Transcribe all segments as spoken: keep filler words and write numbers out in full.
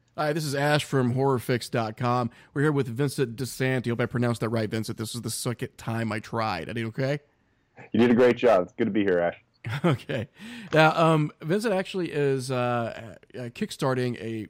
Hi, this is Ash from horror fix dot com. We're here with Vincent DeSanti. Hope I pronounced that right, Vincent. This is the second time I tried. I did okay? You did a great job. It's good to be here, Ash. Okay. Now, um, Vincent actually is uh, uh, kickstarting a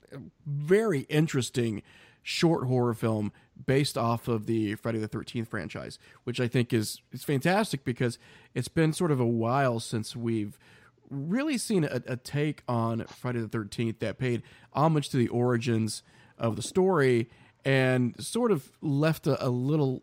very interesting short horror film based off of the Friday the thirteenth franchise, which I think is, is fantastic because it's been sort of a while since we've really seen a, a take on Friday the thirteenth that paid homage to the origins of the story and sort of left a, a little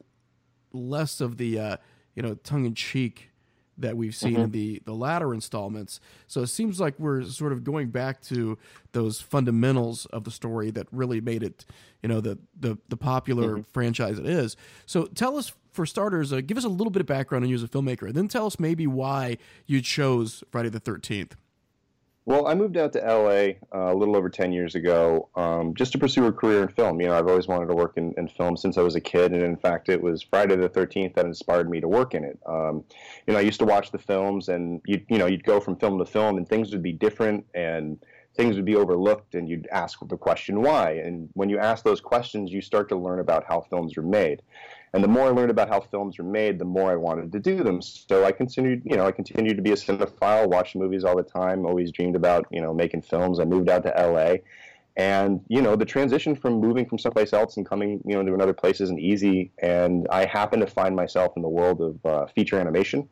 less of the uh, you know tongue-in-cheek that we've seen mm-hmm. in the, the latter installments. So it seems like we're sort of going back to those fundamentals of the story that really made it, you know, the the, the popular mm-hmm. franchise it is. So tell us, for starters, uh, give us a little bit of background on you as a filmmaker, and then tell us maybe why you chose Friday the thirteenth. Well, I moved out to L A uh, a little over ten years ago um, just to pursue a career in film. You know, I've always wanted to work in, in film since I was a kid, and in fact, it was Friday the thirteenth that inspired me to work in it. Um, you know, I used to watch the films, and you you know, you'd go from film to film, and things would be different, and things would be overlooked, and you'd ask the question why. And when you ask those questions, you start to learn about how films are made. And the more I learned about how films are made, the more I wanted to do them. So I continued, you know, I continued to be a cinephile, watch movies all the time, always dreamed about, you know, making films. I moved out to L A. And, you know, the transition from moving from someplace else and coming, you know, to another place isn't easy. And I happened to find myself in the world of uh, feature animation.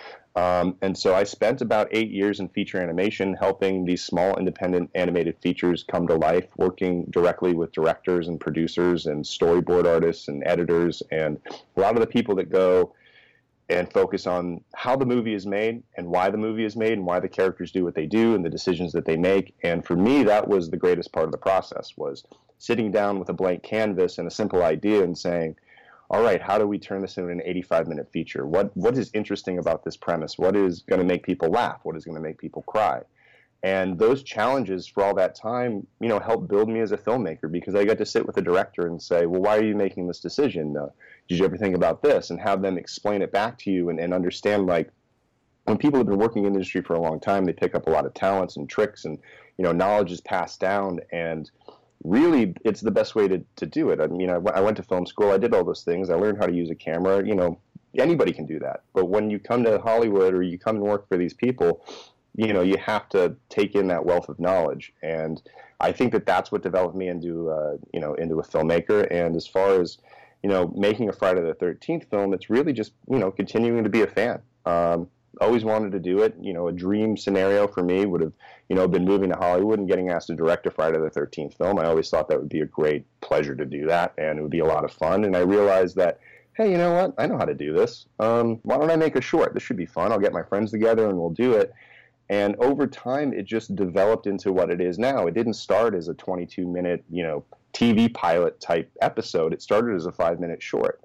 Um, and so I spent about eight years in feature animation helping these small independent animated features come to life, working directly with directors and producers and storyboard artists and editors and a lot of the people that go and focus on how the movie is made and why the movie is made and why the characters do what they do and the decisions that they make. And for me, that was the greatest part of the process, was sitting down with a blank canvas and a simple idea and saying, all right, how do we turn this into an eighty-five minute feature? What what is interesting about this premise? What is going to make people laugh? What is going to make people cry? And those challenges for all that time, you know, helped build me as a filmmaker, because I got to sit with a director and say, well, why are you making this decision? Uh, did you ever think about this? And have them explain it back to you and, and understand, like, when people have been working in the industry for a long time, they pick up a lot of talents and tricks, and, you know, knowledge is passed down. And really, it's the best way to, to do it. I mean, I, I went to film school. I did all those things. I learned how to use a camera. You know, anybody can do that. But when you come to Hollywood or you come and work for these people, you know, you have to take in that wealth of knowledge. And I think that that's what developed me into, uh, you know, into a filmmaker. And as far as, you know, making a Friday the thirteenth film, it's really just, you know, continuing to be a fan. Um, always wanted to do it. You know, a dream scenario for me would have, you know, been moving to Hollywood and getting asked to direct a Friday the thirteenth film. I always thought that would be a great pleasure to do that, and it would be a lot of fun. And I realized that, hey, you know what? I know how to do this. Um, why don't I make a short? This should be fun. I'll get my friends together and we'll do it. And over time, it just developed into what it is now. It didn't start as a twenty-two minute, you know, T V pilot type episode. It started as a five minute short.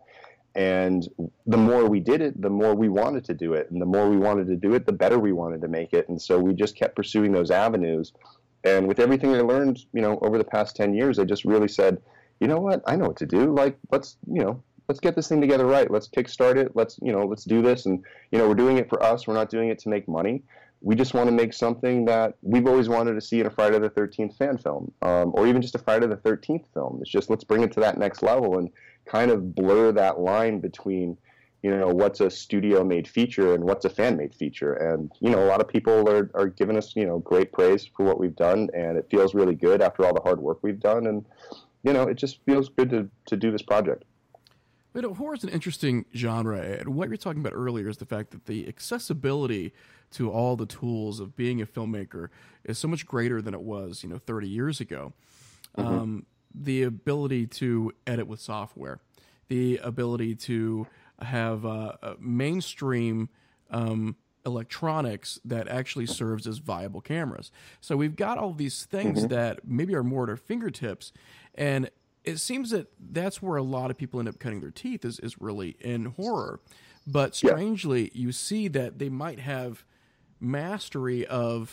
And the more we did it, the more we wanted to do it. And the more we wanted to do it, the better we wanted to make it. And so we just kept pursuing those avenues. And with everything I learned, you know, over the past ten years, I just really said, you know what, I know what to do. Like, let's, you know, let's get this thing together right. Let's kickstart it. Let's, you know, let's do this. And, you know, we're doing it for us. We're not doing it to make money. We just want to make something that we've always wanted to see in a Friday the thirteenth fan film, um, or even just a Friday the thirteenth film. It's just, let's bring it to that next level and kind of blur that line between, you know, what's a studio-made feature and what's a fan-made feature. And, you know, a lot of people are, are giving us, you know, great praise for what we've done, and it feels really good after all the hard work we've done. And, you know, it just feels good to, to do this project. You know, horror is an interesting genre, and what you're talking about earlier is the fact that the accessibility to all the tools of being a filmmaker is so much greater than it was, you know, thirty years ago. Mm-hmm. Um, the ability to edit with software, the ability to have uh, mainstream um, electronics that actually serves as viable cameras. So we've got all these things mm-hmm. that maybe are more at our fingertips, and it seems that that's where a lot of people end up cutting their teeth, is, is really in horror. But strangely, yeah. you see that they might have mastery of,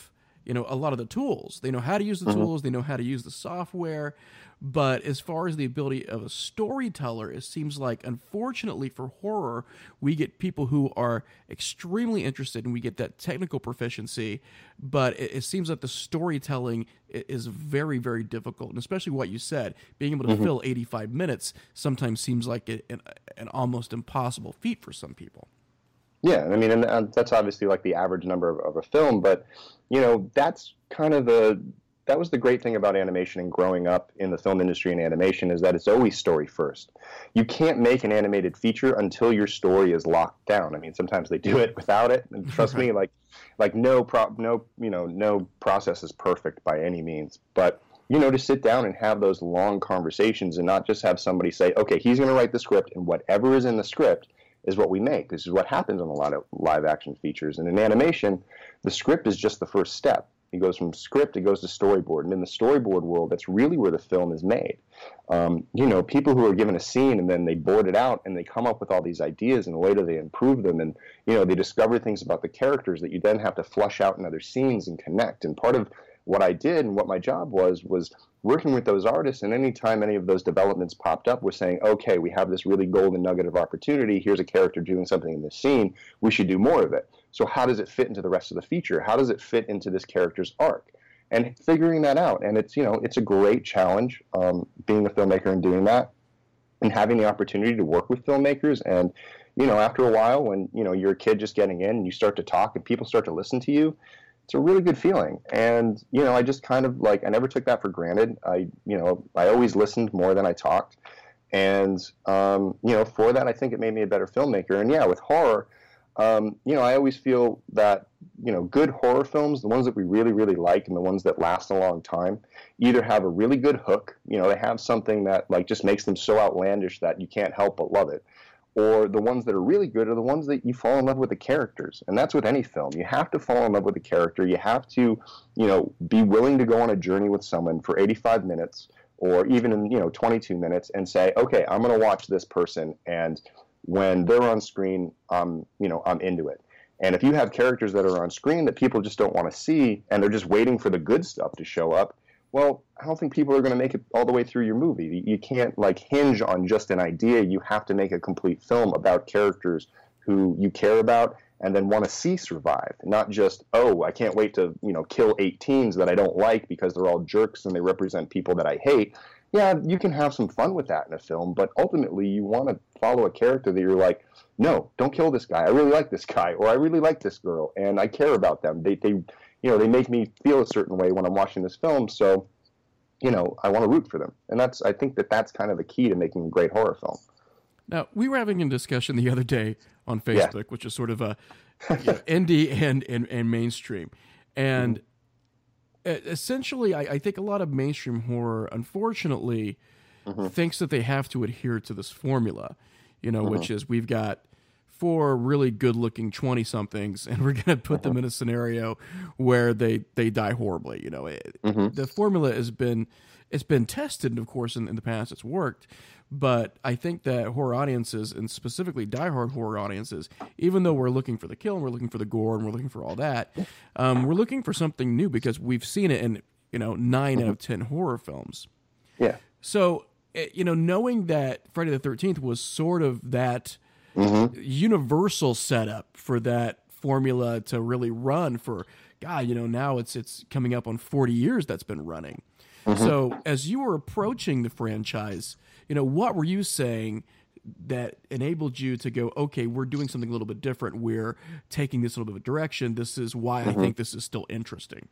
you know, a lot of the tools. They know how to use the Mm-hmm. tools. They know how to use the software. But as far as the ability of a storyteller, it seems like, unfortunately for horror, we get people who are extremely interested and we get that technical proficiency. But it, it seems that the storytelling i- is very, very difficult. And especially what you said, being able to Mm-hmm. fill eighty-five minutes sometimes seems like a, an, an almost impossible feat for some people. Yeah, I mean, and uh, that's obviously like the average number of, of a film, but you know, that's kind of the that was the great thing about animation and growing up in the film industry and animation is that it's always story first. You can't make an animated feature until your story is locked down. I mean, sometimes they do it without it, and trust me, like like no pro no you know no process is perfect by any means, but you know, to sit down and have those long conversations and not just have somebody say, okay, he's going to write the script, and whatever is in the script is what we make. This is what happens on a lot of live action features. And in animation, the script is just the first step. It goes from script, it goes to storyboard. And in the storyboard world, that's really where the film is made. Um, you know, people who are given a scene and then they board it out and they come up with all these ideas and later they improve them and, you know, they discover things about the characters that you then have to flush out in other scenes and connect. And part of what I did and what my job was, was working with those artists, and anytime any of those developments popped up, we're saying, okay, we have this really golden nugget of opportunity. Here's a character doing something in this scene. We should do more of it. So how does it fit into the rest of the feature? How does it fit into this character's arc? And figuring that out. And it's, you know, it's a great challenge, um, being a filmmaker and doing that, and having the opportunity to work with filmmakers. And, you know, after a while, when, you know, you're a kid just getting in and you start to talk and people start to listen to you, it's a really good feeling. And, you know, I just kind of like, I never took that for granted. I, you know, I always listened more than I talked. And, um, you know, for that, I think it made me a better filmmaker. And yeah, with horror, um, you know, I always feel that, you know, good horror films, the ones that we really, really like and the ones that last a long time, either have a really good hook, you know, they have something that like just makes them so outlandish that you can't help but love it. Or the ones that are really good are the ones that you fall in love with the characters. And that's with any film. You have to fall in love with the character. You have to, you know, be willing to go on a journey with someone for eighty-five minutes or even in, you know, twenty-two minutes and say, okay, I'm going to watch this person. And when they're on screen, um, you know, I'm into it. And if you have characters that are on screen that people just don't want to see and they're just waiting for the good stuff to show up, well, I don't think people are going to make it all the way through your movie. You can't like hinge on just an idea. You have to make a complete film about characters who you care about and then want to see survive, not just, oh, I can't wait to, you know, kill eight teens that I don't like because they're all jerks and they represent people that I hate. Yeah, you can have some fun with that in a film, but ultimately you want to follow a character that you're like, no, don't kill this guy. I really like this guy, or I really like this girl, and I care about them. They, they, you know, they make me feel a certain way when I'm watching this film, so, you know, I want to root for them. And that's, I think that that's kind of the key to making a great horror film. Now, we were having a discussion the other day on Facebook, Yeah. which is sort of a you know, indie and, and, and mainstream. And mm-hmm. essentially, I, I think a lot of mainstream horror, unfortunately, mm-hmm. thinks that they have to adhere to this formula, you know, mm-hmm. which is we've got four really good-looking twenty-somethings, and we're going to put mm-hmm. them in a scenario where they, they die horribly. You know, it, mm-hmm. the formula has been it's been tested, and of course, in, in the past, it's worked. But I think that horror audiences, and specifically diehard horror audiences, even though we're looking for the kill and we're looking for the gore and we're looking for all that, um, we're looking for something new because we've seen it in, you know, nine mm-hmm. out of ten horror films. Yeah. So, you know, knowing that Friday the thirteenth was sort of that mm-hmm. universal setup for that formula to really run for, God, you know, now it's it's coming up on forty years that's been running. Mm-hmm. So as you were approaching the franchise, you know, what were you saying that enabled you to go, okay, we're doing something a little bit different. We're taking this a little bit of a direction. This is why mm-hmm. I think this is still interesting.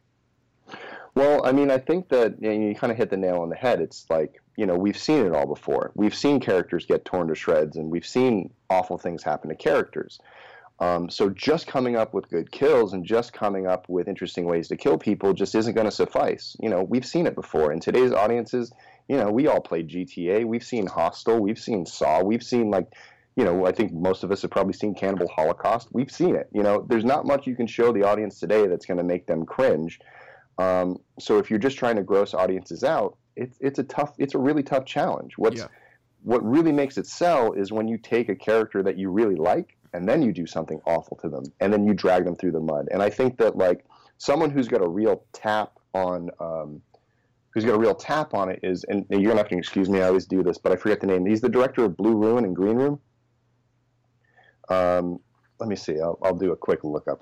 Well, I mean, I think that you, know, you kind of hit the nail on the head. It's like, you know, we've seen it all before. We've seen characters get torn to shreds, and we've seen awful things happen to characters. Um, so just coming up with good kills and just coming up with interesting ways to kill people just isn't going to suffice. You know, we've seen it before. In today's audiences, you know, we all played G T A. We've seen Hostel. We've seen Saw. We've seen, like, you know, I think most of us have probably seen Cannibal Holocaust. We've seen it. You know, there's not much you can show the audience today that's going to make them cringe. Um, so if you're just trying to gross audiences out, it's it's a tough, it's a really tough challenge. What's yeah. What really makes it sell is when you take a character that you really like and then you do something awful to them and then you drag them through the mud. And I think that, like, someone who's got a real tap on, um, who's got a real tap on it is, and you're not going to excuse me, I always do this, but I forget the name. He's the director of Blue Ruin and Green Room. Um, let me see. I'll, I'll do a quick lookup.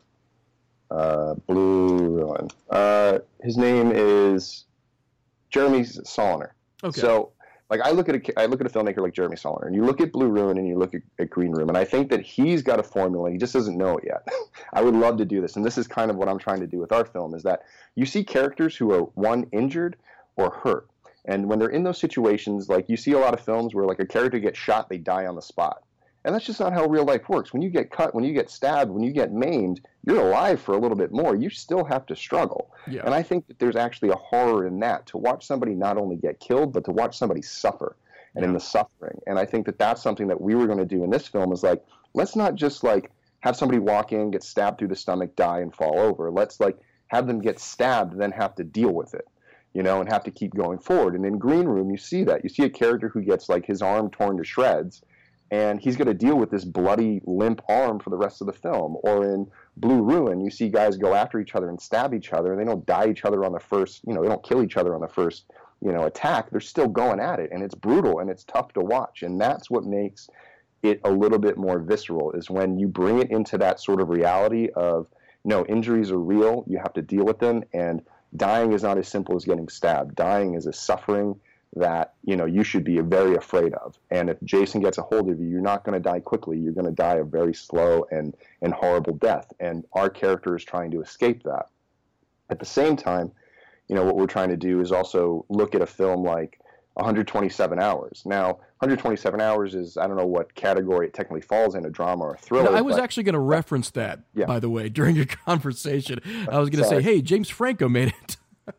Uh, Blue Ruin. Uh, his name is Jeremy Saulnier. Okay. So, like, I look at a, I look at a filmmaker like Jeremy Saulnier, and you look at Blue Ruin and you look at, at Green Room, and I think that he's got a formula. He just doesn't know it yet. I would love to do this, and this is kind of what I'm trying to do with our film, is that you see characters who are, one, injured or hurt. And when they're in those situations, like, you see a lot of films where, like, a character gets shot, they die on the spot. And that's just not how real life works. When you get cut, when you get stabbed, when you get maimed, you're alive for a little bit more. You still have to struggle. Yeah. And I think that there's actually a horror in that, to watch somebody not only get killed, but to watch somebody suffer and Yeah. in the suffering. And I think that that's something that we were going to do in this film, is like, let's not just like have somebody walk in, get stabbed through the stomach, die, and fall over. Let's like have them get stabbed, then have to deal with it, you know, and have to keep going forward. And in Green Room, you see that. You see a character who gets like his arm torn to shreds, and he's going to deal with this bloody, limp arm for the rest of the film. Or in Blue Ruin, you see guys go after each other and stab each other, and they don't die each other on the first, you know, they don't kill each other on the first, you know, attack. They're still going at it, and it's brutal, and it's tough to watch. And that's what makes it a little bit more visceral, is when you bring it into that sort of reality of, no, injuries are real, you have to deal with them, and dying is not as simple as getting stabbed. Dying is a suffering that, you know, you should be very afraid of. And if Jason gets a hold of you, you're not going to die quickly. You're going to die a very slow and, and horrible death. And our character is trying to escape that. At the same time, you know, what we're trying to do is also look at a film like one hundred twenty-seven hours. Now, one hundred twenty-seven hours is, I don't know what category it technically falls in, a drama or a thriller. No, I was but, actually going to reference that, yeah. by the way, during your conversation. I was going to say, Sorry. hey, James Franco made it.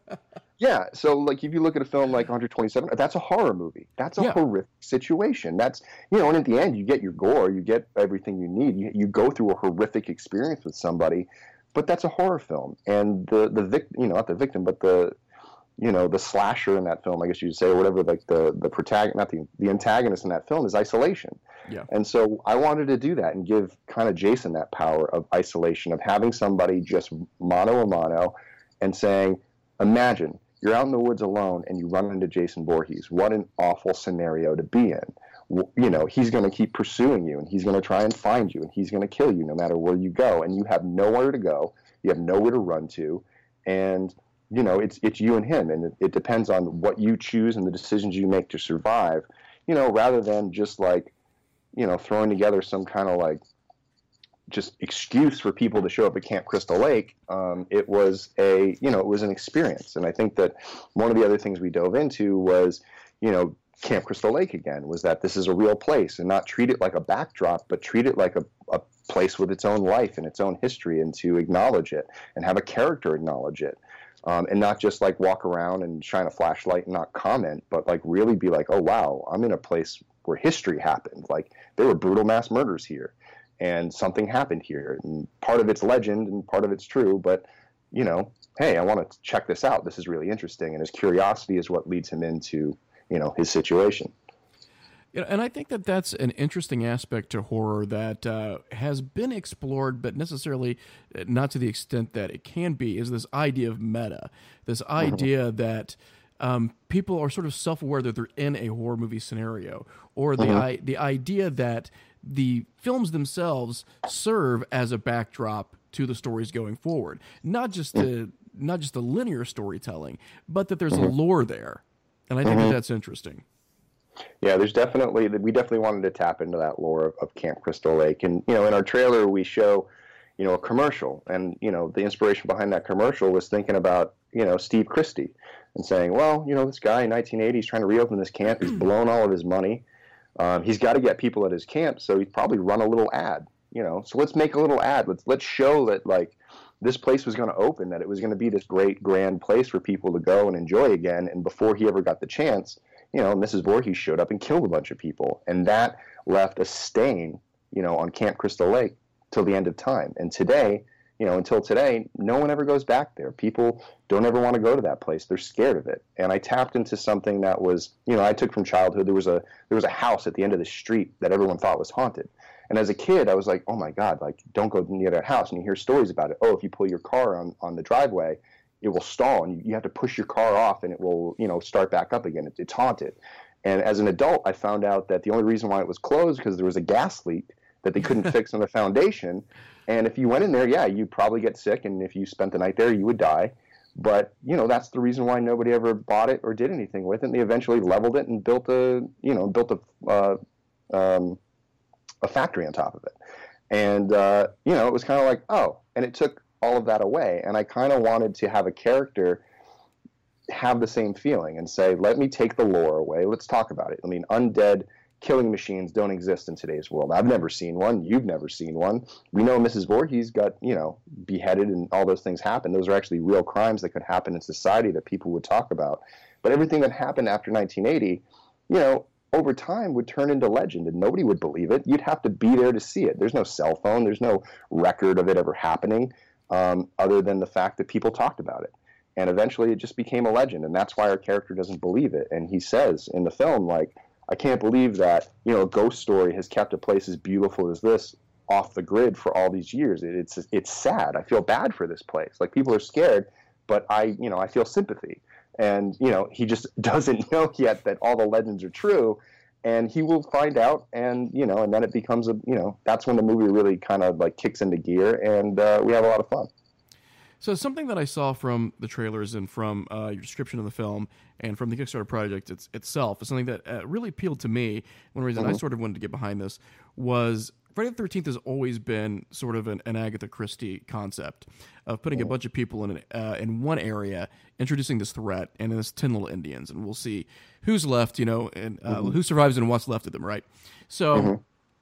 Yeah, so like if you look at a film like one hundred twenty-seven, that's a horror movie. That's a Yeah. horrific situation. That's, you know, and at the end you get your gore, you get everything you need. You, you go through a horrific experience with somebody, but that's a horror film. And the the vic, you know, not the victim, but the, you know, the slasher in that film, I guess you'd say, or whatever, like the the protagonist, not the the antagonist in that film is isolation. Yeah. And so I wanted to do that and give kind of Jason that power of isolation, of having somebody just mano a mano and saying, imagine you're out in the woods alone and you run into Jason Voorhees. What an awful scenario to be in. W- You know, he's going to keep pursuing you, and he's going to try and find you, and he's going to kill you no matter where you go. And you have nowhere to go. You have nowhere to run to. And, you know, it's it's you and him. And it, it depends on what you choose and the decisions you make to survive, you know, rather than just like, you know, throwing together some kind of like just excuse for people to show up at Camp Crystal Lake. Um, it was a, you know, it was an experience. And I think that one of the other things we dove into was, you know, Camp Crystal Lake again, was that this is a real place, and not treat it like a backdrop, but treat it like a, a place with its own life and its own history, and to acknowledge it and have a character acknowledge it. Um, and not just like walk around and shine a flashlight and not comment, but like really be like, oh, wow, I'm in a place where history happened. Like there were brutal mass murders here. And something happened here, and part of it's legend and part of it's true, but, you know, hey, I want to check this out. This is really interesting. And his curiosity is what leads him into, you know, his situation. You know, and I think that that's an interesting aspect to horror that uh, has been explored, but necessarily not to the extent that it can be, is this idea of meta, this idea mm-hmm. that um, people are sort of self-aware that they're in a horror movie scenario, or the mm-hmm. I, the idea that the films themselves serve as a backdrop to the stories going forward, not just the not just the linear storytelling, but that there's mm-hmm. a lore there, and I think mm-hmm. that that's interesting. Yeah, there's definitely we definitely wanted to tap into that lore of, of Camp Crystal Lake, and you know, in our trailer we show, you know, a commercial, and you know, the inspiration behind that commercial was thinking about, you know, Steve Christie, and saying, well, you know, this guy in nineteen eighty is trying to reopen this camp, he's blown all of his money. Um, he's got to get people at his camp, so he'd probably run a little ad, you know. So let's make a little ad. Let's let's show that like this place was going to open, that it was going to be this great grand place for people to go and enjoy again. And before he ever got the chance, you know, Missus Voorhees showed up and killed a bunch of people, and that left a stain, you know, on Camp Crystal Lake till the end of time. And today, you know, until today, no one ever goes back there. People don't ever want to go to that place. They're scared of it. And I tapped into something that was, you know, I took from childhood. There was a there was a house at the end of the street that everyone thought was haunted. And as a kid, I was like, oh my God, like don't go near that house. And you hear stories about it. Oh, if you pull your car on, on the driveway, it will stall and you, you have to push your car off and it will, you know, start back up again. It, it's haunted. And as an adult, I found out that the only reason why it was closed because there was a gas leak that they couldn't fix on the foundation. And if you went in there, yeah, you'd probably get sick. And if you spent the night there, you would die. But, you know, that's the reason why nobody ever bought it or did anything with it. And they eventually leveled it and built a, you know, built a, uh, um, a factory on top of it. And, uh, you know, it was kind of like, oh, and it took all of that away. And I kind of wanted to have a character have the same feeling and say, let me take the lore away. Let's talk about it. I mean, undead killing machines don't exist in today's world. I've never seen one. You've never seen one. We know Missus Voorhees got, you know, beheaded and all those things happened. Those are actually real crimes that could happen in society that people would talk about. But everything that happened after nineteen eighty, you know, over time would turn into legend and nobody would believe it. You'd have to be there to see it. There's no cell phone. There's no record of it ever happening um, other than the fact that people talked about it. And eventually it just became a legend. And that's why our character doesn't believe it. And he says in the film, like, I can't believe that, you know, a ghost story has kept a place as beautiful as this off the grid for all these years. It, it's it's sad. I feel bad for this place. Like, people are scared, but I, you know, I feel sympathy. And, you know, he just doesn't know yet that all the legends are true. And he will find out, and, you know, and then it becomes a, you know, that's when the movie really kind of, like, kicks into gear, and uh, we have a lot of fun. So something that I saw from the trailers and from uh, your description of the film and from the Kickstarter project it's, itself is something that uh, really appealed to me. One reason mm-hmm. I sort of wanted to get behind this was Friday the thirteenth has always been sort of an, an Agatha Christie concept of putting mm-hmm. a bunch of people in an, uh, in one area, introducing this threat, and then it's ten little Indians, and we'll see who's left, you know, and uh, mm-hmm. who survives and what's left of them, right? So mm-hmm.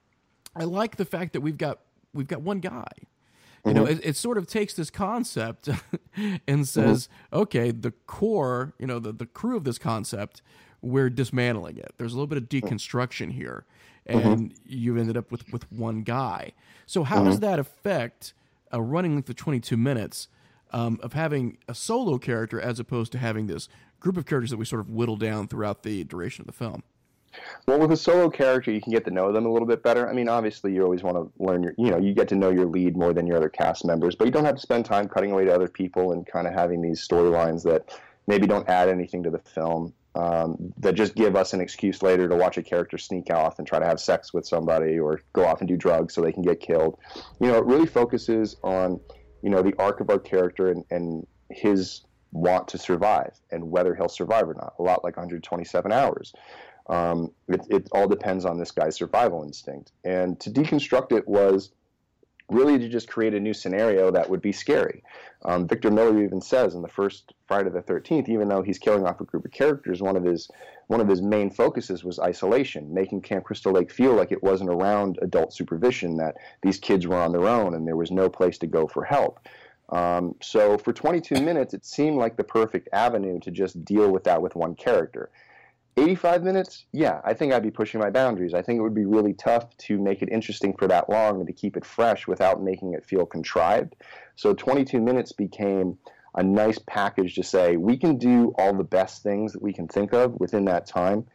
I like the fact that we've got we've got one guy. You mm-hmm. know, it, it sort of takes this concept and says, mm-hmm. okay, the core, you know, the, the crew of this concept, we're dismantling it. There's a little bit of deconstruction here, and mm-hmm. you've ended up with, with one guy. So how mm-hmm. does that affect a running length of twenty-two minutes um, of having a solo character as opposed to having this group of characters that we sort of whittle down throughout the duration of the film? Well, with a solo character, you can get to know them a little bit better. I mean, obviously, you always want to learn your, you know, you get to know your lead more than your other cast members, but you don't have to spend time cutting away to other people and kind of having these storylines that maybe don't add anything to the film, um, that just give us an excuse later to watch a character sneak off and try to have sex with somebody or go off and do drugs so they can get killed. You know, it really focuses on, you know, the arc of our character and, and his want to survive and whether he'll survive or not, a lot like one hundred twenty-seven hours. Um, it, it all depends on this guy's survival instinct. And to deconstruct it was really to just create a new scenario that would be scary. Um, Victor Miller even says in the first Friday the thirteenth, even though he's killing off a group of characters, one of his one of his main focuses was isolation, making Camp Crystal Lake feel like it wasn't around adult supervision, that these kids were on their own and there was no place to go for help. Um, so for twenty-two minutes, it seemed like the perfect avenue to just deal with that with one character. eighty-five minutes, yeah, I think I'd be pushing my boundaries. I think it would be really tough to make it interesting for that long and to keep it fresh without making it feel contrived. So twenty-two minutes became a nice package to say, we can do all the best things that we can think of within that time,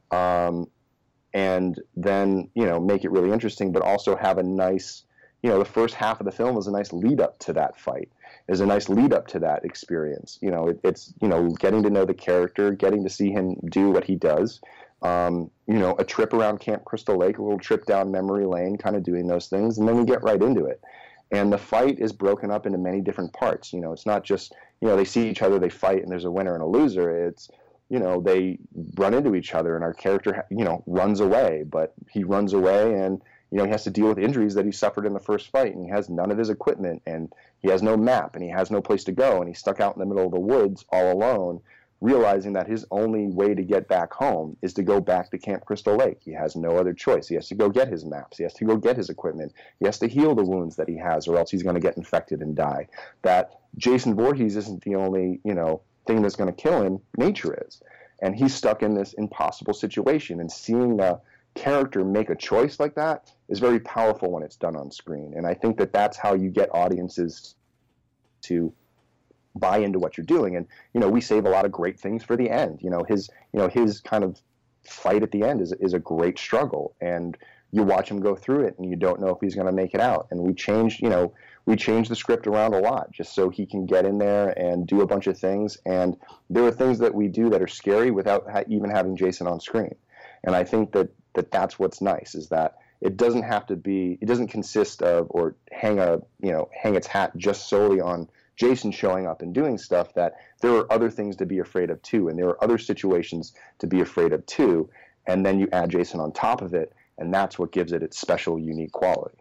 um, and then, you know, make it really interesting, but also have a nice, you know, the first half of the film is a nice lead up to that fight. Is a nice lead up to that experience. You know, it, it's, you know, getting to know the character, getting to see him do what he does. Um, you know, a trip around Camp Crystal Lake, a little trip down memory lane, kind of doing those things, and then we get right into it. And the fight is broken up into many different parts. You know, it's not just, you know, they see each other, they fight, and there's a winner and a loser. It's, you know, they run into each other, and our character, you know, runs away, but he runs away and, you know, he has to deal with injuries that he suffered in the first fight, and he has none of his equipment, and he has no map, and he has no place to go, and he's stuck out in the middle of the woods all alone, realizing that his only way to get back home is to go back to Camp Crystal Lake. He has no other choice. He has to go get his maps. He has to go get his equipment. He has to heal the wounds that he has, or else he's going to get infected and die. That Jason Voorhees isn't the only, you know, thing that's going to kill him. Nature is. And he's stuck in this impossible situation, and seeing the character make a choice like that is very powerful when it's done on screen. And I think that that's how you get audiences to buy into what you're doing. And, you know, we save a lot of great things for the end. You know, his, you know, his kind of fight at the end is, is a great struggle. And you watch him go through it and you don't know if he's going to make it out. And we changed, you know, we changed the script around a lot just so he can get in there and do a bunch of things. And there are things that we do that are scary without ha- even having Jason on screen. And I think that, that that's what's nice, is that it doesn't have to be, it doesn't consist of or hang a, you know, hang its hat just solely on Jason showing up and doing stuff, that there are other things to be afraid of too. And there are other situations to be afraid of too. And then you add Jason on top of it, and that's what gives it its special, unique quality.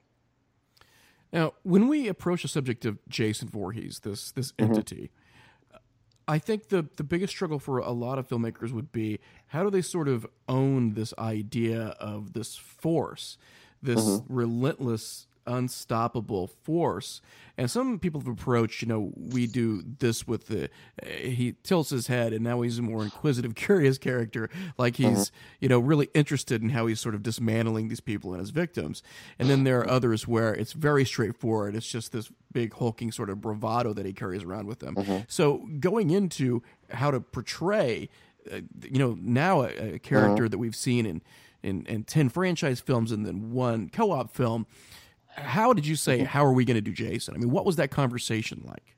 Now, when we approach the subject of Jason Voorhees, this this entity, mm-hmm. I think the, the biggest struggle for a lot of filmmakers would be, how do they sort of own this idea of this force, this mm-hmm. relentless, unstoppable force? And some people have approached, you know, we do this with the, uh, he tilts his head and now he's a more inquisitive, curious character, like he's, mm-hmm. you know, really interested in how he's sort of dismantling these people and his victims. And then there are others where it's very straightforward. It's just this big hulking sort of bravado that he carries around with him. Mm-hmm. So going into how to portray, uh, you know, now a, a character mm-hmm. that we've seen in, in, in ten franchise films and then one co-op film, how did you say, how are we going to do Jason? I mean, what was that conversation like?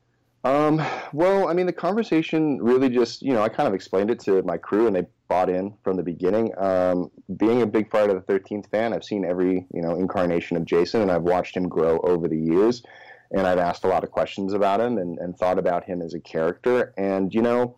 Um, well, I mean, the conversation really just, you know, I kind of explained it to my crew and they bought in from the beginning. Um, being a big Friday the thirteenth fan, I've seen every, you know, incarnation of Jason, and I've watched him grow over the years. And I've asked a lot of questions about him and, and thought about him as a character. And, you know,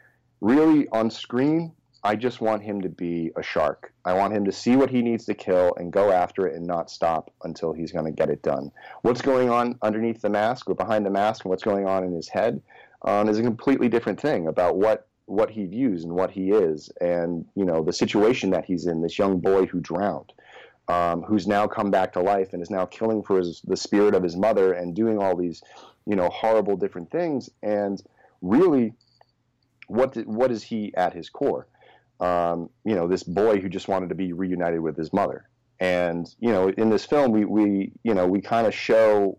really on screen, I just want him to be a shark. I want him to see what he needs to kill and go after it and not stop until he's going to get it done. What's going on underneath the mask or behind the mask and what's going on in his head um, is a completely different thing about what, what he views and what he is, and, you know, the situation that he's in, this young boy who drowned, um, who's now come back to life and is now killing for his, the spirit of his mother and doing all these, you know, horrible different things. And really, what did, what is he at his core? Um, you know, this boy who just wanted to be reunited with his mother. And, you know, in this film, we, we you know, we kind of show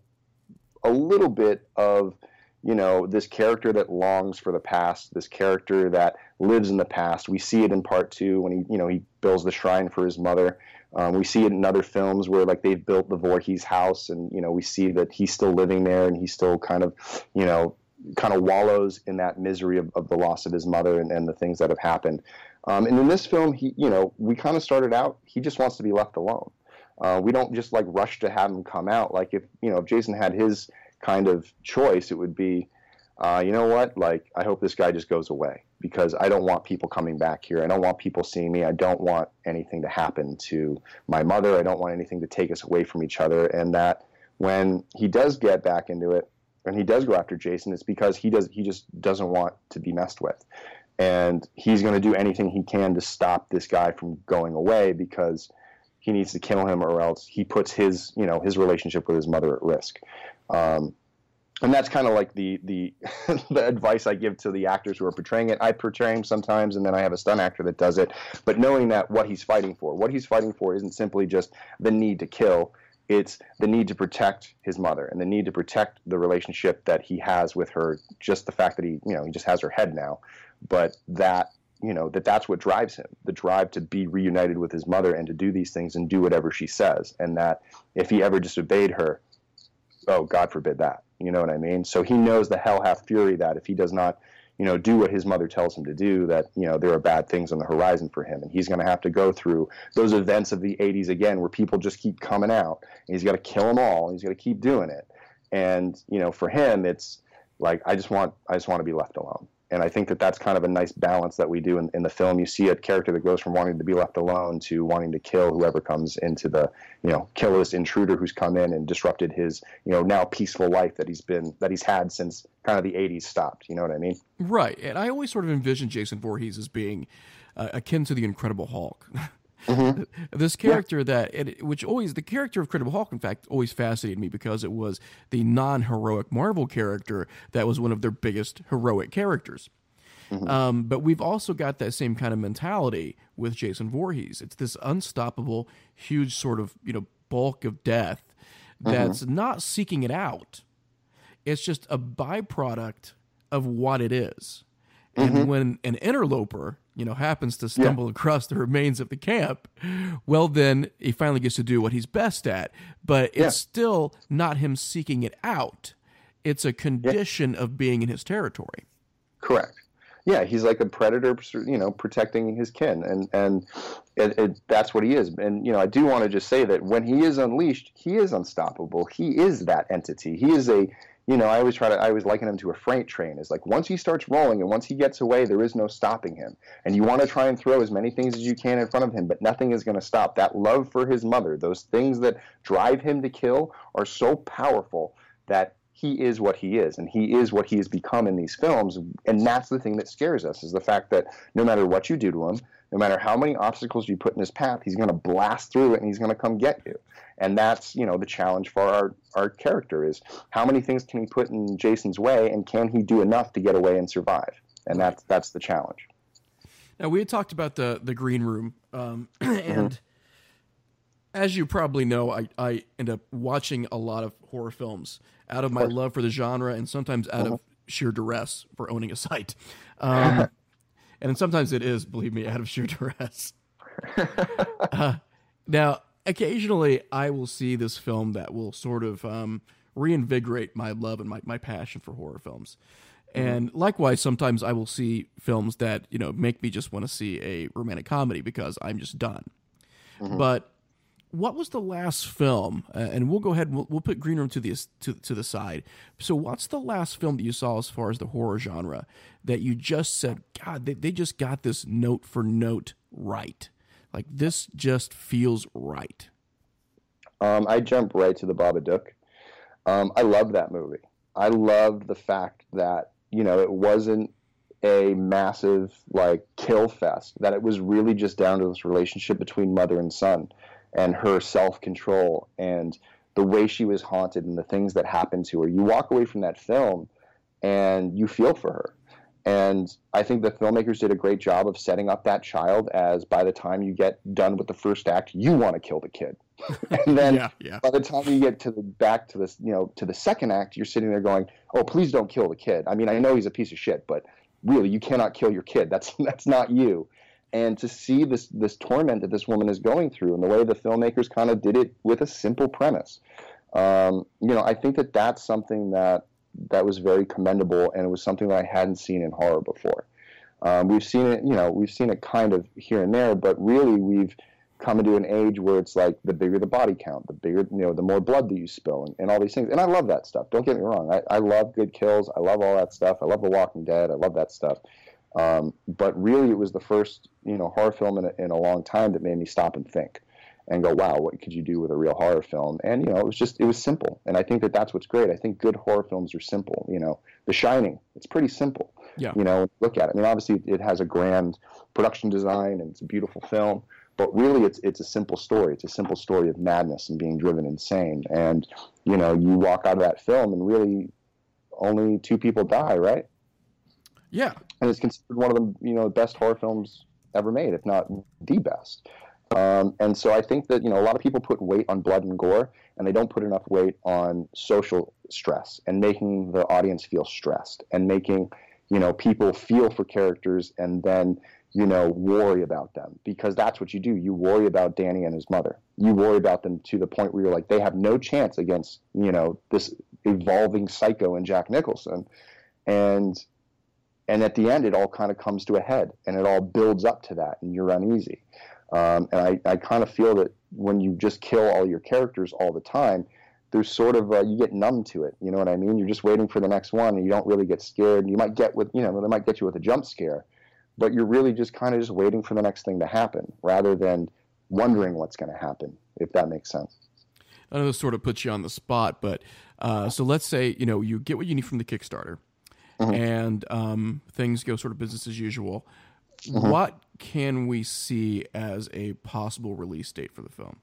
a little bit of, you know, this character that longs for the past, this character that lives in the past. We see it in part two when he, you know, he builds the shrine for his mother. Um, we see it in other films where, like, they've built the Voorhees house and, you know, we see that he's still living there and he's still kind of, you know, kind of wallows in that misery of, of the loss of his mother and, and the things that have happened. Um, and in this film, he, you know, we kind of started out, he just wants to be left alone. Uh, we don't just like rush to have him come out. Like if, you know, if Jason had his kind of choice, it would be, uh, you know what, like, I hope this guy just goes away because I don't want people coming back here. I don't want people seeing me. I don't want anything to happen to my mother. I don't want anything to take us away from each other. And that when he does get back into it and he does go after Jason, it's because he does, he just doesn't want to be messed with. And he's going to do anything he can to stop this guy from going away because he needs to kill him or else he puts his, you know, his relationship with his mother at risk. Um, and that's kind of like the, the, the advice I give to the actors who are portraying it. I portray him sometimes and then I have a stunt actor that does it. But knowing that what he's fighting for, what he's fighting for isn't simply just the need to kill. It's the need to protect his mother and the need to protect the relationship that he has with her. Just the fact that he, you know, he just has her head now. But that, you know, that that's what drives him, the drive to be reunited with his mother and to do these things and do whatever she says. And that if he ever disobeyed her, oh, God forbid that, you know what I mean? So he knows the hell hath fury that if he does not, you know, do what his mother tells him to do, that, you know, there are bad things on the horizon for him. And he's going to have to go through those events of the eighties again, where people just keep coming out and he's got to kill them all. And he's got to keep doing it. And, you know, for him, it's like, I just want, I just want to be left alone. And I think that that's kind of a nice balance that we do in, in the film. You see a character that goes from wanting to be left alone to wanting to kill whoever comes into the, you know, kill this intruder who's come in and disrupted his, you know, now peaceful life that he's been, that he's had since kind of the eighties stopped. You know what I mean? Right. And I always sort of envision Jason Voorhees as being uh, akin to the Incredible Hulk. Mm-hmm. This character yeah. that, it, which always, the character of Incredible Hulk, in fact, always fascinated me because it was the non-heroic Marvel character that was one of their biggest heroic characters. Mm-hmm. Um, but we've also got that same kind of mentality with Jason Voorhees. It's this unstoppable, huge sort of, you know, bulk of death that's mm-hmm. not seeking it out. It's just a byproduct of what it is. And Mhm. when an interloper, you know, happens to stumble across the remains of the camp, well, then he finally gets to do what he's best at. But it's Yeah. still not him seeking it out. It's a condition of being in his territory. Correct. Yeah, he's like a predator, you know, protecting his kin, and and it, it, that's what he is. And you know, I do want to just say that when he is unleashed, he is unstoppable. He is that entity. He is a, you know, I always try to, I always liken him to a freight train. It's like once he starts rolling and once he gets away, there is no stopping him. And you want to try and throw as many things as you can in front of him, but nothing is going to stop. That love for his mother, those things that drive him to kill, are so powerful that he is what he is, and he is what he has become in these films. And that's the thing that scares us, is the fact that no matter what you do to him, no matter how many obstacles you put in his path, he's going to blast through it and he's going to come get you. And that's, you know, the challenge for our, our character is how many things can he put in Jason's way, and can he do enough to get away and survive? And that's, that's the challenge. Now, we had talked about the, the green room, um, and Mm-hmm. as you probably know, I, I end up watching a lot of horror films out of my love for the genre, and sometimes out Uh-huh. of sheer duress for owning a site. Um, and sometimes it is, believe me, out of sheer duress. uh, now, occasionally I will see this film that will sort of um, reinvigorate my love and my, my passion for horror films. And likewise, sometimes I will see films that, you know, make me just want to see a romantic comedy because I'm just done. But what was the last film? Uh, and we'll go ahead and we'll, we'll put Green Room to the to, to the side. So, what's the last film that you saw as far as the horror genre that you just said, God, they, they just got this note for note right? Like, this just feels right. Um, I jump right to the Babadook. Um, I love that movie. I love the fact that, you know, it wasn't a massive, like, kill fest, that it was really just down to this relationship between mother and son, and her self-control, and the way she was haunted, and the things that happened to her. You walk away from that film, and you feel for her. And I think the filmmakers did a great job of setting up that child as, by the time you get done with the first act, you want to kill the kid. And then Yeah, yeah. by the time you get to the back to this, you know, to the second act, you're sitting there going, "Oh, please don't kill the kid." I mean, I know he's a piece of shit, but really, you cannot kill your kid. That's that's not you. And to see this this torment that this woman is going through, and the way the filmmakers kind of did it with a simple premise, um, you know, I think that that's something that that was very commendable, and it was something that I hadn't seen in horror before. Um, we've seen it, you know, we've seen it kind of here and there, but really we've come into an age where it's like the bigger the body count, the bigger, you know, the more blood that you spill, and, and all these things. And I love that stuff. Don't get me wrong. I, I love good kills. I love all that stuff. I love The Walking Dead. I love that stuff. Um, but really, it was the first, you know, horror film in a, in a long time that made me stop and think and go, wow, what could you do with a real horror film? And, you know, it was just, it was simple. And I think that that's what's great. I think good horror films are simple. You know, The Shining, it's pretty simple. Yeah. You know, look at it. I mean, obviously, it has a grand production design, and it's a beautiful film. But really, it's it's a simple story. It's a simple story of madness and being driven insane. And, you know, you walk out of that film and really only two people die, right? Yeah. And it's considered one of the, you know, best horror films ever made, if not the best. Um, and so I think that, you know, a lot of people put weight on blood and gore, and they don't put enough weight on social stress and making the audience feel stressed, and making, you know, people feel for characters and then, you know, worry about them, because that's what you do. You worry about Danny and his mother. You worry about them to the point where you're like, they have no chance against, you know, this evolving psycho in Jack Nicholson. And and at the end, it all kind of comes to a head, and it all builds up to that, and you're uneasy. Um, and I, I kind of feel that when you just kill all your characters all the time, there's sort of, uh, you get numb to it. You know what I mean? You're just waiting for the next one, and you don't really get scared. You might get with, you know, they might get you with a jump scare, but you're really just kind of just waiting for the next thing to happen rather than wondering what's going to happen, if that makes sense. I know this sort of puts you on the spot, but uh, so let's say, you know, you get what you need from the Kickstarter, mm-hmm. and um, things go sort of business as usual. Mm-hmm. What can we see as a possible release date for the film?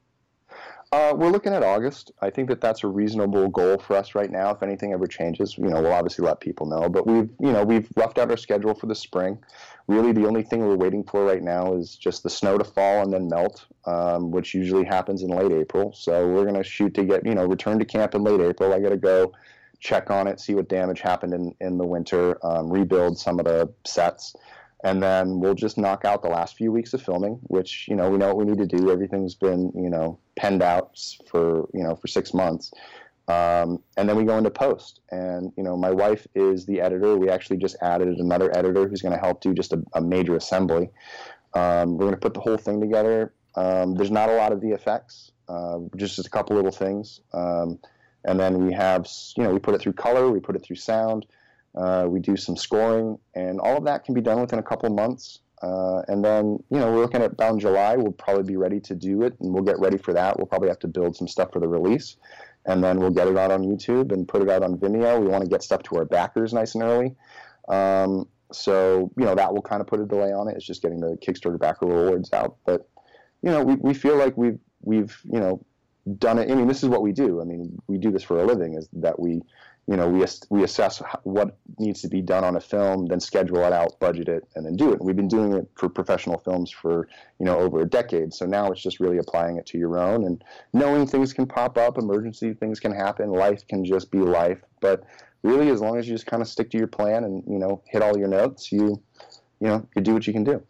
Uh, we're looking at August. I think that that's a reasonable goal for us right now. If anything ever changes, you know, we'll obviously let people know. But we've, you know, we've roughed out our schedule for the spring. Really, the only thing we're waiting for right now is just the snow to fall and then melt, um, which usually happens in late April. So we're going to shoot to get, you know, return to camp in late April. I got to go check on it, see what damage happened in, in the winter, um, rebuild some of the sets, and then we'll just knock out the last few weeks of filming, which, you know, we know what we need to do. Everything's been, you know, penned out for, you know, for six months. Um, and then we go into post. And, you know, my wife is the editor. We actually just added another editor who's going to help do just a, a major assembly. Um, we're going to put the whole thing together. Um, there's not a lot of V F X, uh, just a couple little things. Um, and then we have, you know, we put it through color, we put it through sound. Uh, we do some scoring, and all of that can be done within a couple of months. Uh, and then, you know, we're looking at about in July, we'll probably be ready to do it, and we'll get ready for that. We'll probably have to build some stuff for the release, and then we'll get it out on YouTube and put it out on Vimeo. We want to get stuff to our backers nice and early. Um, so, you know, that will kind of put a delay on it. It's just getting the Kickstarter backer rewards out. But, you know, we, we feel like we've, we've, you know, done it. I mean, this is what we do. I mean, we do this for a living, is that we, you know, we we assess what needs to be done on a film, then schedule it out, budget it, and then do it. And we've been doing it for professional films for, you know, over a decade. So now it's just really applying it to your own and knowing things can pop up, emergency things can happen, life can just be life. But really, as long as you just kind of stick to your plan and, you know, hit all your notes, you, you know, you do what you can do.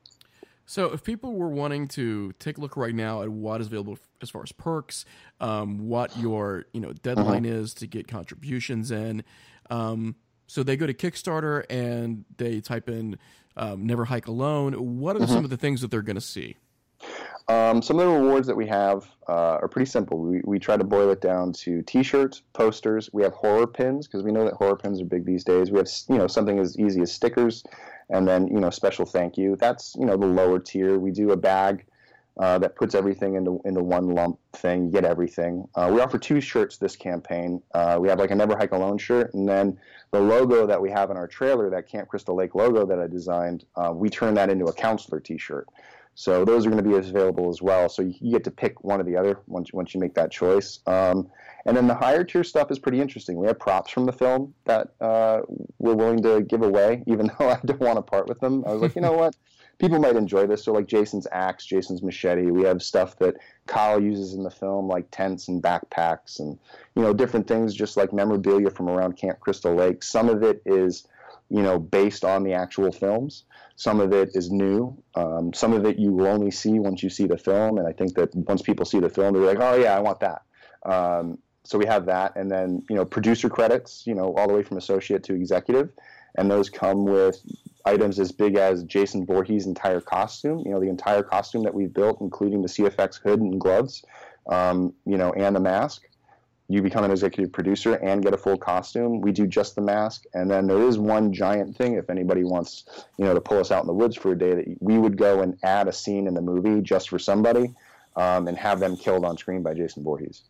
So if people were wanting to take a look right now at what is available as far as perks, um, what your, you know, deadline uh-huh. is to get contributions in, um, so they go to Kickstarter and they type in um, Never Hike Alone. What are uh-huh. some of the things that they're going to see? Um, some of the rewards that we have uh, are pretty simple. We, we try to boil it down to T-shirts, posters. We have horror pins, because we know that horror pins are big these days. We have, you know, something as easy as stickers, and then, you know, special thank you. That's, you know, the lower tier. We do a bag uh, that puts everything into into one lump thing. You get everything. Uh, we offer two shirts this campaign. Uh, we have like a Never Hike Alone shirt, and then the logo that we have in our trailer, that Camp Crystal Lake logo that I designed, uh, we turn that into a counselor T-shirt. So those are going to be available as well. So you, you get to pick one or the other once, once you make that choice. Um, and then the higher tier stuff is pretty interesting. We have props from the film that uh, we're willing to give away, even though I don't want to part with them. I was like, you know what? People might enjoy this. So like Jason's axe, Jason's machete. We have stuff that Kyle uses in the film, like tents and backpacks and, you know, different things, just like memorabilia from around Camp Crystal Lake. Some of it is, you know, based on the actual films. Some of it is new. Um, some of it you will only see once you see the film. And I think that once people see the film, they're like, oh, yeah, I want that. Um, so we have that. And then, you know, producer credits, you know, all the way from associate to executive. And those come with items as big as Jason Voorhees' entire costume, you know, the entire costume that we've built, including the C F X hood and gloves, um, you know, and the mask. You become an executive producer and get a full costume. We do just the mask. And then there is one giant thing, if anybody wants, you know, to pull us out in the woods for a day, that we would go and add a scene in the movie just for somebody um, and have them killed on screen by Jason Voorhees.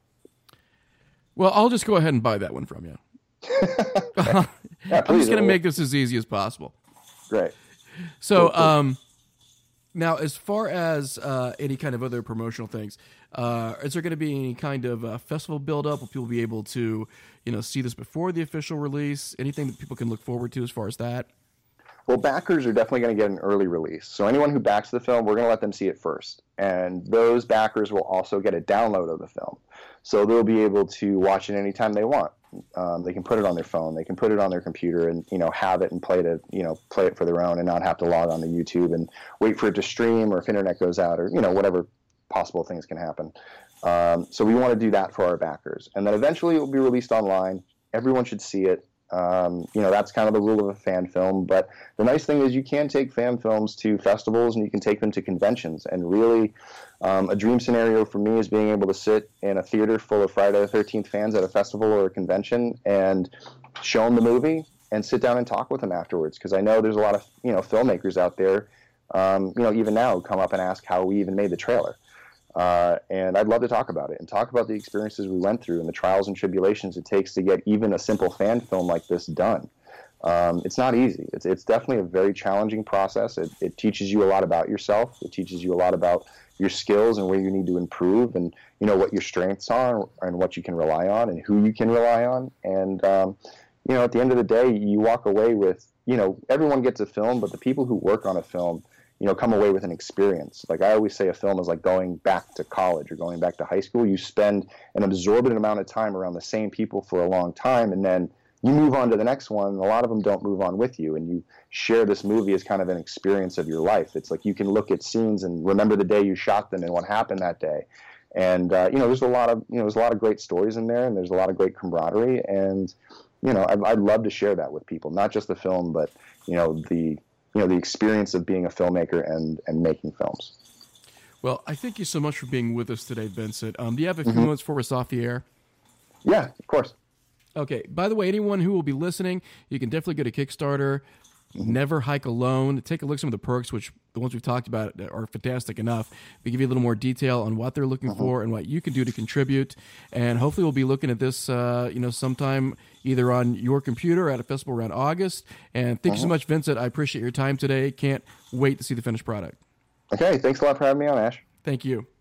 Well, I'll just go ahead and buy that one from you. yeah, I'm just going to make this as easy as possible. Great. So, cool, cool. um, now, as far as uh, any kind of other promotional things, uh, is there going to be any kind of uh, festival build-up? Will people be able to, you know, see this before the official release? Anything that people can look forward to as far as that? Well, backers are definitely going to get an early release. So anyone who backs the film, we're going to let them see it first. And those backers will also get a download of the film. So they'll be able to watch it anytime they want. Um, they can put it on their phone. They can put it on their computer and, you know, have it and play it, you know, play it for their own and not have to log on to YouTube and wait for it to stream, or if internet goes out, or, you know, whatever possible things can happen. Um, so we want to do that for our backers. And then eventually it will be released online. Everyone should see it. Um, you know, that's kind of the rule of a fan film. But the nice thing is you can take fan films to festivals and you can take them to conventions. And really, um, a dream scenario for me is being able to sit in a theater full of Friday the thirteenth fans at a festival or a convention and show them the movie and sit down and talk with them afterwards. Because I know there's a lot of, you know, filmmakers out there, um, you know, even now who come up and ask how we even made the trailer. Uh, and I'd love to talk about it and talk about the experiences we went through and the trials and tribulations it takes to get even a simple fan film like this done. Um, it's not easy. It's, it's definitely a very challenging process. It, it teaches you a lot about yourself. It teaches you a lot about your skills and where you need to improve, and, you know, what your strengths are and what you can rely on and who you can rely on. And, um, you know, at the end of the day, you walk away with, you know, everyone gets a film, but the people who work on a film you know, come away with an experience. Like I always say, a film is like going back to college or going back to high school. You spend an absorbent amount of time around the same people for a long time, and then you move on to the next one. A lot of them don't move on with you, and you share this movie as kind of an experience of your life. It's like you can look at scenes and remember the day you shot them and what happened that day. And uh, you know, there's a lot of you know, there's a lot of great stories in there, and there's a lot of great camaraderie. And you know, I'd, I'd love to share that with people, not just the film, but you know, the you know, the experience of being a filmmaker and and making films. Well, I thank you so much for being with us today, Vincent. Um, do you have a few Mm-hmm. moments before us off the air? Yeah, of course. Okay. By the way, anyone who will be listening, you can definitely go to Kickstarter. Never Hike Alone. Take a look at some of the perks, which the ones we've talked about are fantastic enough. We give you a little more detail on what they're looking uh-huh. for and what you can do to contribute. And hopefully we'll be looking at this, uh, you know, sometime either on your computer or at a festival around August. And thank uh-huh. you so much, Vincent. I appreciate your time today. Can't wait to see the finished product. Okay. Thanks a lot for having me on, Ash. Thank you.